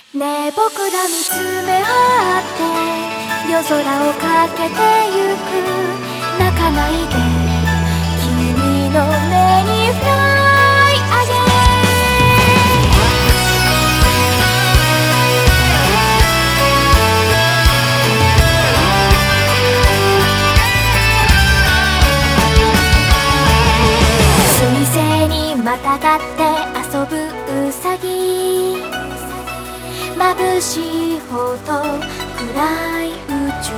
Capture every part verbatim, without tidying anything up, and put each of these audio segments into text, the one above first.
ねえ僕ら見つめ合って夜空をかけてゆく泣かないで君の目にフライアゲ彗星にまたがって遊ぶウサギ眩しいほど暗い宇宙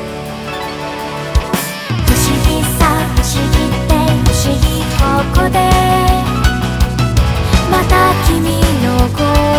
不思議さ不思議って不思議ここでまた君の声